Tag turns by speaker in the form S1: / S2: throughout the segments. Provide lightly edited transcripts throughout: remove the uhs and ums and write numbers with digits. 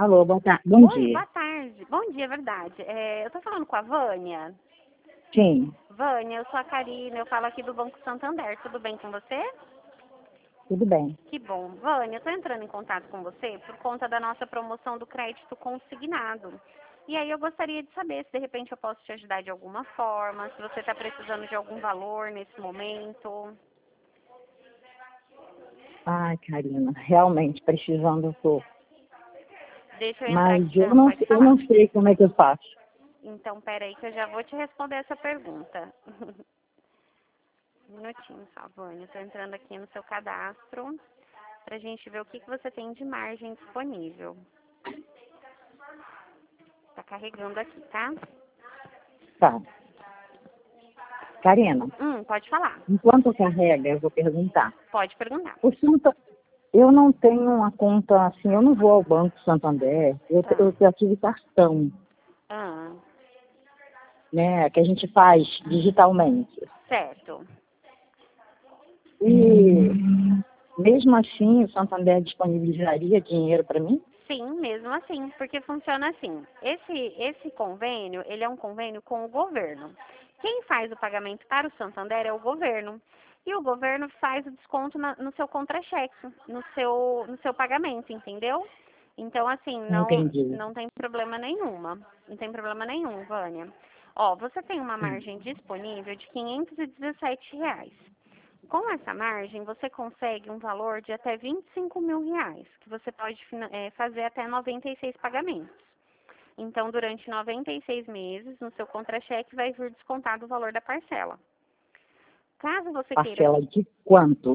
S1: Alô, bom
S2: Oi,
S1: dia.
S2: boa tarde. Bom dia, é verdade. Eu tô falando com a Vânia.
S1: Sim,
S2: Vânia, eu sou a Karina, eu falo aqui do Banco Santander. Tudo bem com você?
S1: tudo bem.
S2: Que bom. Vânia, eu tô entrando em contato com você por conta da nossa promoção do crédito consignado. E aí eu gostaria de saber se de repente eu posso te ajudar de alguma forma, se você está precisando de algum valor nesse momento.
S1: Ai, Karina, realmente precisando eu tô.
S2: Deixa eu entrar
S1: Mas
S2: aqui.
S1: eu
S2: Ah,
S1: não,
S2: pode
S1: eu
S2: falar.
S1: não sei como é que eu faço.
S2: Então, peraí que eu já vou te responder essa pergunta. Um minutinho só, Vânia. Estou entrando aqui no seu cadastro para a gente ver o que você tem de margem disponível. Está carregando aqui, tá?
S1: Tá. Karina,
S2: Pode falar.
S1: enquanto carrega, eu vou perguntar.
S2: Pode perguntar.
S1: O Santa, eu não tenho uma conta assim, eu não vou ao Banco Santander,
S2: Ah,
S1: eu tive cartão,
S2: ah,
S1: né, que a gente faz digitalmente.
S2: certo.
S1: E mesmo assim, o Santander disponibilizaria dinheiro para mim?
S2: Sim, mesmo assim, porque funciona assim. Esse convênio, ele é um convênio com o governo. Quem faz o pagamento para o Santander é o governo. E o governo faz o desconto no seu contra-cheque, no seu pagamento, entendeu? Então, assim,
S1: Entendi.
S2: não tem problema nenhuma. Não tem problema nenhum, Vânia. Ó, você tem uma margem disponível de R$ 517. Com essa margem, você consegue um valor de até R$ 25.000, que você pode fazer até 96 pagamentos. Então, durante 96 meses, no seu contra-cheque vai vir descontado o valor da parcela. Caso você queira
S1: Parcela de quanto?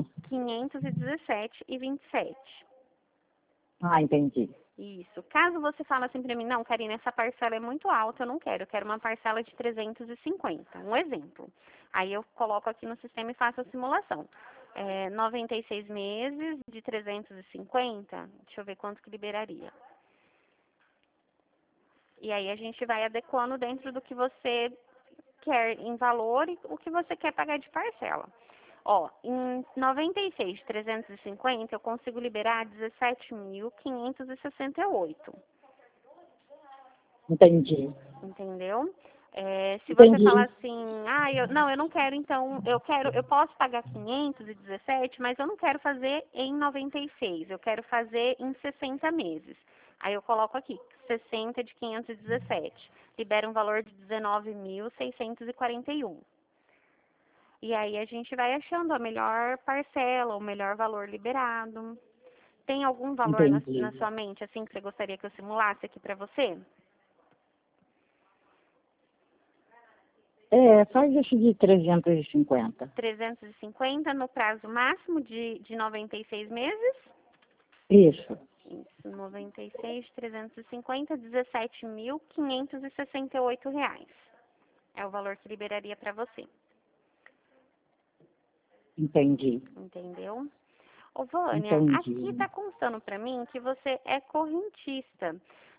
S2: 517,27.
S1: Ah, entendi.
S2: Isso. Caso você fale assim para mim, não, Karina, essa parcela é muito alta, eu quero uma parcela de 350. Um exemplo. Aí eu coloco aqui no sistema e faço a simulação. 96 meses de 350, deixa eu ver quanto que liberaria. E aí a gente vai adequando dentro do que você quer em valor e o que você quer pagar de parcela. Ó, em 96, 350, eu consigo liberar 17.568.
S1: Entendi.
S2: Entendeu? Se você falar
S1: Entendi.
S2: assim, eu não quero, então, eu posso pagar 517, mas eu não quero fazer em 96, eu quero fazer em 60 meses. Aí eu coloco aqui, 60 de 517, libera um valor de 19.641. E aí a gente vai achando a melhor parcela, o melhor valor liberado. Tem algum valor na
S1: Entendi.
S2: sua mente, assim, que você gostaria que eu simulasse aqui pra você?
S1: Faz esse de 350.
S2: 350 no prazo máximo de 96 meses.
S1: Isso.
S2: Isso, 96, 350, R$ 17.568. É o valor que liberaria para você,
S1: Entendi.
S2: entendeu? Ô, Vânia, aqui
S1: Entendi.
S2: está constando para mim que você é correntista.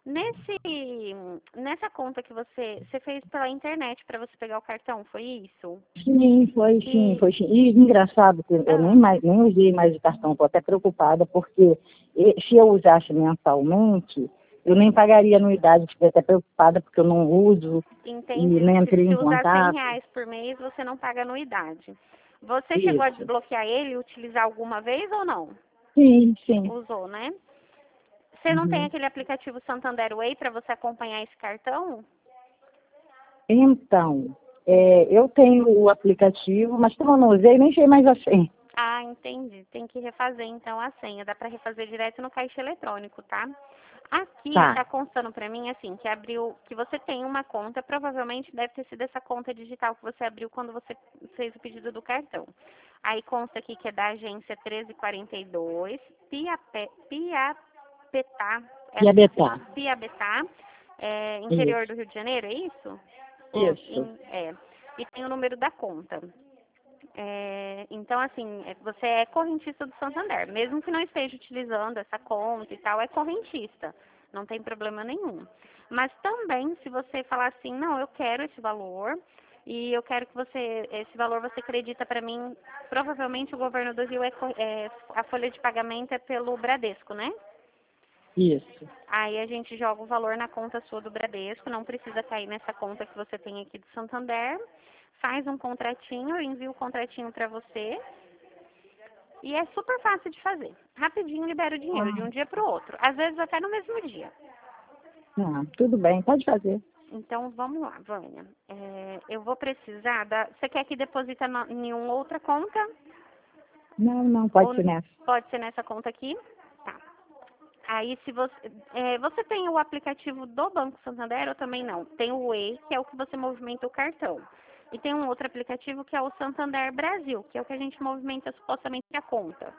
S2: Nessa conta que você fez pela internet para você pegar o cartão, foi isso?
S1: Sim,
S2: E,
S1: foi sim. E engraçado que eu
S2: ah,
S1: nem usei mais o cartão, estou até preocupada, porque se eu usasse mensalmente, eu nem pagaria anuidade, fiquei até preocupada porque eu não uso e
S2: Entendi.
S1: nem
S2: Se,
S1: entrei
S2: se
S1: em
S2: usar R$ 100
S1: contato.
S2: por mês, você não paga anuidade. Você chegou a
S1: Isso.
S2: desbloquear ele e utilizar alguma vez ou não?
S1: Sim, sim.
S2: Usou, né? Você não tem
S1: Uhum.
S2: aquele aplicativo Santander Way para você acompanhar esse cartão?
S1: Então, eu tenho o aplicativo, mas como eu não usei, nem sei mais a senha.
S2: Ah, entendi. Tem que refazer então a senha. Dá para refazer direto no caixa eletrônico, tá? Aqui
S1: Tá.
S2: está constando para mim assim, que você tem uma conta, provavelmente deve ter sido essa conta digital que você abriu quando você fez o pedido do cartão. Aí consta aqui que é da agência 1342, Piapetá,
S1: Piabetá.
S2: Piabetá, interior
S1: Isso.
S2: do Rio de Janeiro, é isso?
S1: Isso.
S2: E tem o número da conta. Então, assim, você é correntista do Santander, mesmo que não esteja utilizando essa conta e tal, é correntista, não tem problema nenhum. Mas também, se você falar assim, não, eu quero esse valor e eu quero que esse valor você acredita para mim, provavelmente o governo do Rio a folha de pagamento é pelo Bradesco, né?
S1: Isso.
S2: Aí a gente joga o valor na conta sua do Bradesco, não precisa cair nessa conta que você tem aqui do Santander. Faz um contratinho, eu envio o contratinho para você. E é super fácil de fazer. Rapidinho libera o dinheiro, de um dia para o outro. Às vezes até no mesmo dia.
S1: Tudo bem, pode fazer.
S2: Então, vamos lá, Vânia. Eu vou precisar da... Você quer que deposite em uma outra conta?
S1: Não, pode ser nessa.
S2: Pode ser nessa conta aqui? Tá. Aí, se você... você tem o aplicativo do Banco Santander ou também não? Tem o Way, que é o que você movimenta o cartão. E tem um outro aplicativo que é o Santander Brasil, que é o que a gente movimenta supostamente a conta.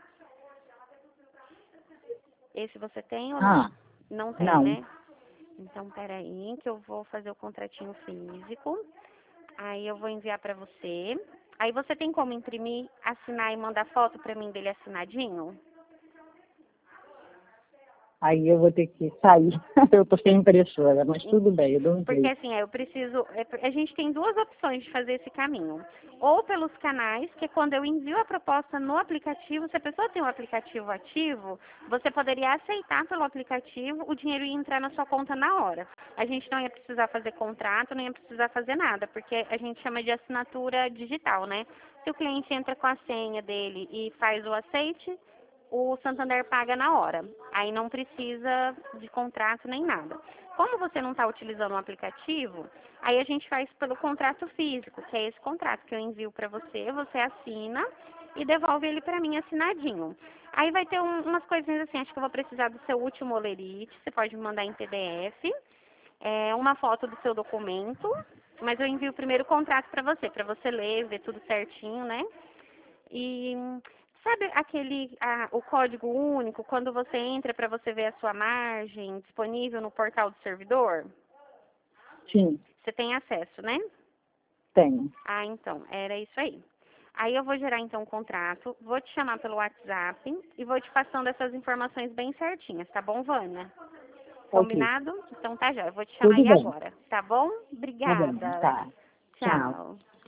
S2: Esse você tem ou não? Não tem,
S1: não.
S2: né? Então, peraí, que eu vou fazer o contratinho físico. Aí eu vou enviar para você. Aí você tem como imprimir, assinar e mandar foto para mim dele assinadinho?
S1: Aí eu vou ter que sair. Eu tô sem impressora, mas tudo bem, eu dou um
S2: Porque
S1: jeito.
S2: assim, eu preciso... A gente tem duas opções de fazer esse caminho. Ou pelos canais, que é quando eu envio a proposta no aplicativo, se a pessoa tem o aplicativo ativo, você poderia aceitar pelo aplicativo, o dinheiro ia entrar na sua conta na hora. A gente não ia precisar fazer contrato, não ia precisar fazer nada, porque a gente chama de assinatura digital, né? Se o cliente entra com a senha dele e faz o aceite, o Santander paga na hora. Aí não precisa de contrato nem nada. Como você não está utilizando o aplicativo, aí a gente faz pelo contrato físico, que é esse contrato que eu envio para você, você assina e devolve ele para mim assinadinho. Aí vai ter umas coisinhas assim, acho que eu vou precisar do seu último olerite, você pode me mandar em PDF, uma foto do seu documento, mas eu envio primeiro o contrato para você ler, ver tudo certinho, né? E sabe o código único, quando você entra para você ver a sua margem disponível no portal do servidor?
S1: Sim,
S2: Você tem acesso, né?
S1: tenho.
S2: Ah, então, era isso aí. Aí eu vou gerar então o contrato, vou te chamar pelo WhatsApp e vou te passando essas informações bem certinhas, tá bom, Vânia?
S1: Ok,
S2: Combinado? Então tá já, eu vou te chamar
S1: tudo
S2: aí
S1: bem.
S2: agora, tá bom?
S1: Tá bem,
S2: Obrigada.
S1: tá. Tchau.
S2: Tchau.